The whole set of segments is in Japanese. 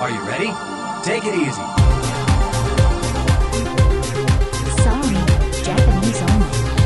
Are you ready? Take it easy. Sorry, Japanese only.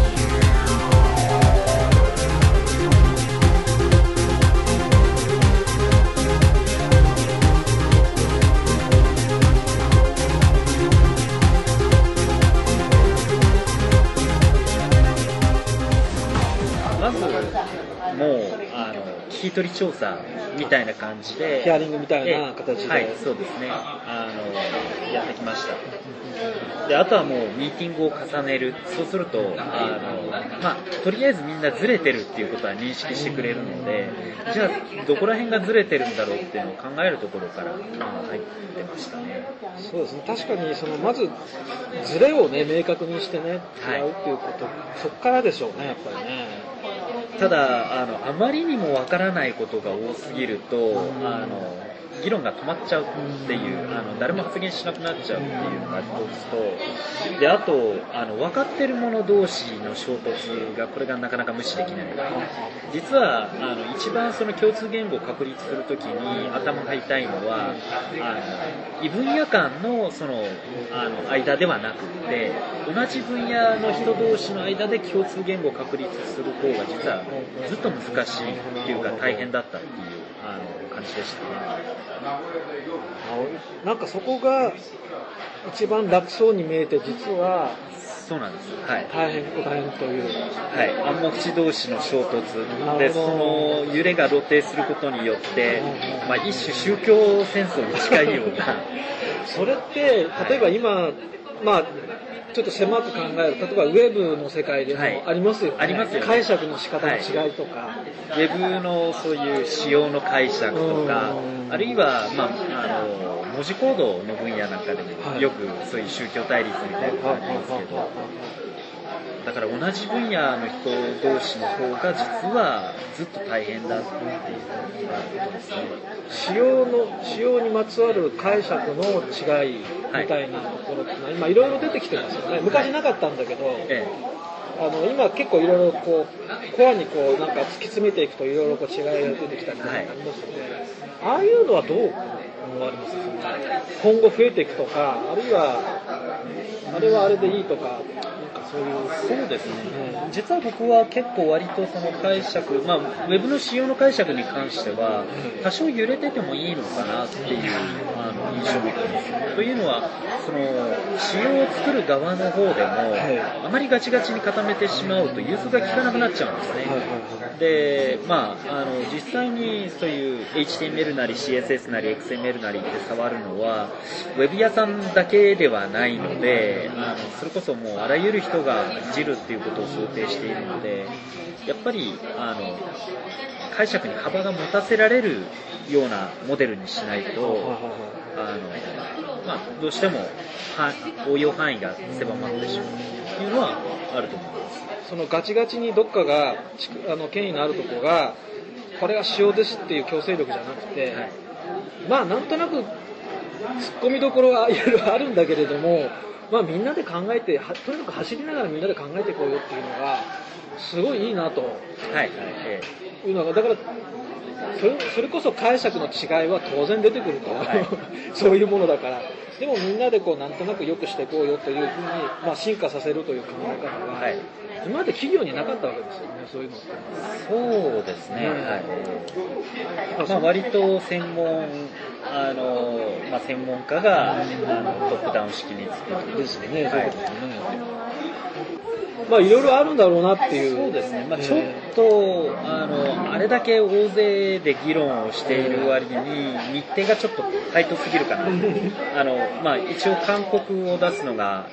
まずもう聞き取り調査みたいな感じでヒアリングみたいな形で、 はい、そうですね、やってきました。であとはもうミーティングを重ねる。そうするととりあえずみんなずれてるっていうことは認識してくれるので、じゃあどこら辺がずれてるんだろうっていうのを考えるところから入ってましたね。 そうですね、確かにまずずれをね明確にしてねやるっていうこと、そこからでしょうね、やっぱりね。 ただあまりにもわからないことが多すぎると議論が止まっちゃうっていう誰も発言しなくなっちゃうっていうのが一つと、であと分かってる者同士の衝突がこれがなかなか無視できない。実は一番その共通言語を確立するときに頭が痛いのは異分野間の間ではなくて、同じ分野の人同士の間で共通言語を確立する方が実はずっと難しいっていうか大変だったっていう感じでしたね。 なんかそこが一番楽そうに見えて、実はそうなんです、はい、 大変という、 はい、暗黙知同士の衝突で、その揺れが露呈することによって、一種宗教戦争に近いようなそれって例えば今、ちょっと狭く考える、例えばウェブの世界でもありますよね、 ありますよね。 解釈の仕方の違いとか、 ウェブのそういう仕様の解釈とか、あるいは、文字コードの分野なんかでもよくそういう宗教対立みたいなのがありますけど、だから同じ分野の人同士の方が実はずっと大変だっていうことですね。 仕様にまつわる解釈の違いみたいなところっていうのは今いろいろ出てきてますよね。昔なかったんだけど、今結構いろいろコアになんか突き詰めていくといろいろ違いが出てきたりとかありますので、ああいうのはどう思われますか？今後増えていくとか、あるいはあれはあれでいいとか。 そうですね、実は僕は結構割とその解釈、ウェブの仕様の解釈に関しては多少揺れててもいいのかなっていう印象を持ってます。というのはその仕様を作る側の方でも、あまりガチガチに固めてしまうと融通が効かなくなっちゃうんですね。で、実際にそういう HTML なり CSS なり XML なりって触るのはウェブ屋さんだけではないので、それこそもうあらゆる人がいじるっていうことを想定しているので、やっぱり解釈に幅が持たせられるようなモデルにしないとどうしても応用範囲が狭まってしまうというのはあると思います。 そのガチガチにどっかが権威のあるところがこれが仕様ですっていう強制力じゃなくて、なんとなく突っ込みどころがいろいろあるんだけれども、みんなで考えて、とにかく走りながらみんなで考えていこうよっていうのがすごいいいなというのが、だからそれこそ解釈の違いは当然出てくると、そういうものだから、でもみんなでなんとなく良くしていこうよというふうに、進化させるという考え方が、今まで企業になかったわけですよね、そういうのって。 そうですね、割と専門家がトップダウン式に作るですね。そうですね。いろいろあるんだろうなっていう。 そうですね。ちょっとあれだけ大勢で議論をしている割に日程がちょっとタイトすぎるかな。一応勧告を出すのが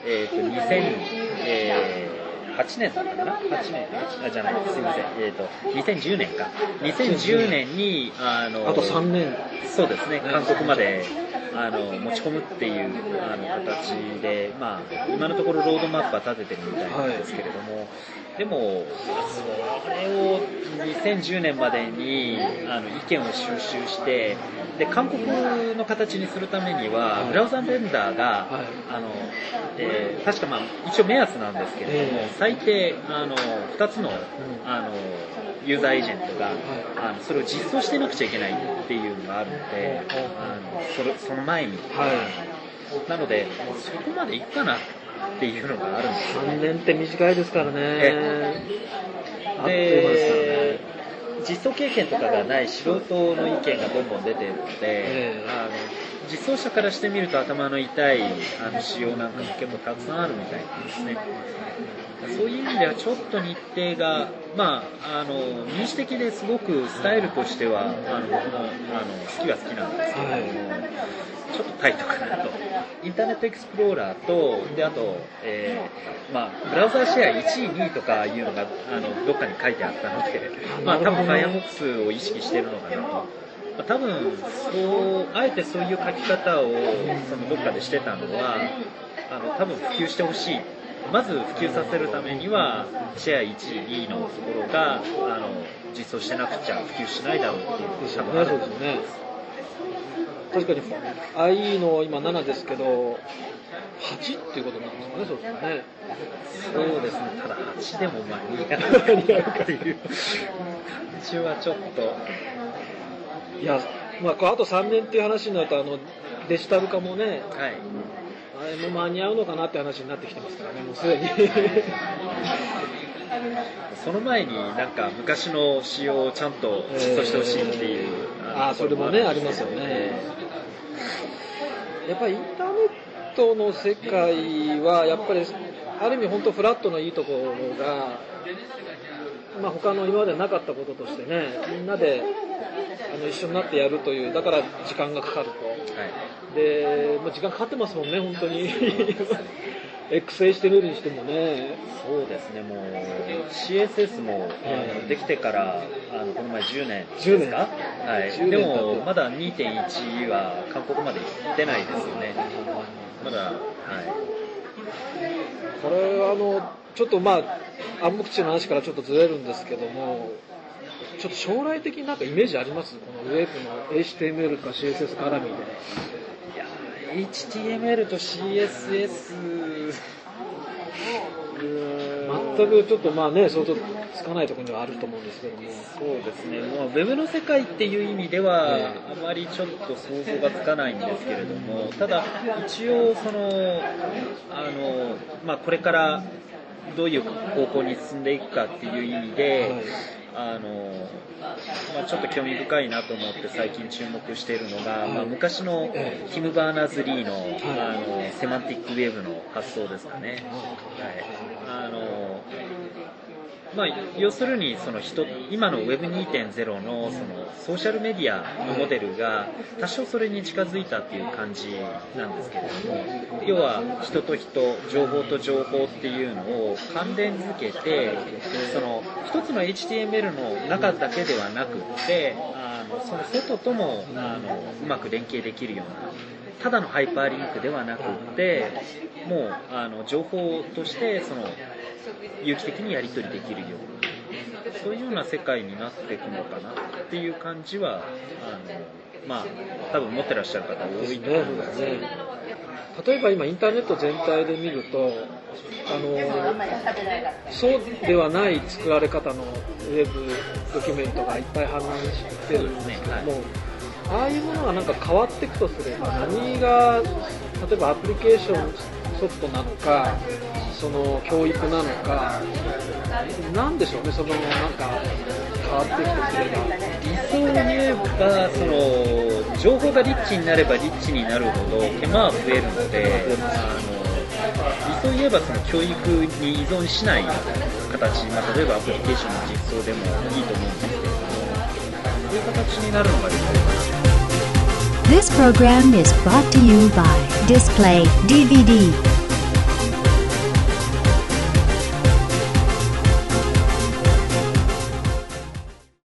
2008年だったかな。じゃない、すいません。2010年か。2010年にあと3年。 そうですね。勧告まで持ち込むっていう形で、今のところロードマップは立ててるみたいなんですけれども、でもそれを2010年までに意見を収集して、で勧告の形にするためにはブラウザベンダーが、確か一応目安なんですけれども、最低2つのユーザーエージェントが、それを実装してなくちゃいけないっていうのがあるので、その前に、なのでそこまでいくかなっていうのがあるんですよね。 3年って短いですからね。 で、実装経験とかがない素人の意見がどんどん出ているので、実装者からしてみると頭の痛い仕様なんかも結構たくさんあるみたいなんですね。そういう意味ではちょっと日程が、民主的ですごくスタイルとしては僕も好きは好きなんですけども、ちょっとタイトかなと。インターネットエクスプローラーと、であと、ブラウザーシェア1位、2位とかいうのがどっかに書いてあったので、多分 Firefox を意識してるのかなと。多分あえてそういう書き方をどっかでしてたのは多分普及してほしい。まず普及させるためにはシェア1位、2位のところが実装してなくちゃ普及しないだろうっていう多分あると思います。 確かに IE の今7ですけど8っていうことなんですかね。そうですね。 そうですね。ただ8でも間に合うかという感じはちょっと。 いや、あと3年っていう話になるとデジタル化もね、あれも間に合うのかなって話になってきてますからね、もうすでにその前になんか昔の仕様をちゃんと実装してほしいっていう、 それもねありますよね。やっぱりインターネットの世界はやっぱりある意味本当フラットのいいところが、他の今までなかったこととしてね、みんなで一緒になってやるという、だから時間がかかると、で、時間かかってますもんね、本当にXHTML にしてもね。 そうですね、もう CSS もできてからこの前10年ですか、でもまだ 2.1 は韓国まで行ってないですよね、まだ。 これはちょっと暗黙知の話からちょっとずれるんですけども、ちょっと将来的になんかイメージあります？このウェブの HTML とか CSS 絡みで。 いや、HTML と CSS 全くちょっと想像つかないところにはあると思うんですけども。 そうですね、ウェブの世界っていう意味では、あまりちょっと想像がつかないんですけれども、ただ一応これからどういう方向に進んでいくかっていう意味で、ちょっと興味深いなと思って最近注目しているのが、昔のティム・バーナーズ・リーの、セマンティックウェブの発想ですかね。要するに今の Web2.0 のソーシャルメディアのモデルが多少それに近づいたっていう感じなんですけれども、要は人と人、情報と情報っていうのを関連づけて、一つの HTML の中だけではなくってその外ともうまく連携できるような、ただのハイパーリンクではなくってもう情報として有機的にやり取りできるような、そういうような世界になっていくのかなっていう感じは多分持ってらっしゃる方多いと思いますね。 例えば今インターネット全体で見るとそうではない作られ方のウェブドキュメントがいっぱい氾濫してるんですけども、ああいうものがなんか変わっていくとすれば、何が例えばアプリケーションソフトなのか、教育なのか、なんでしょうね、なんか変わっていくとすれば。 理想を言えば情報がリッチになればリッチになるほど手間は増えるので、理想を言えば教育に依存しない形、例えばアプリケーションの実装でもいいと思うんですけれども、そういう形になるのが理想かな。 This program is brought to you by Display DVD.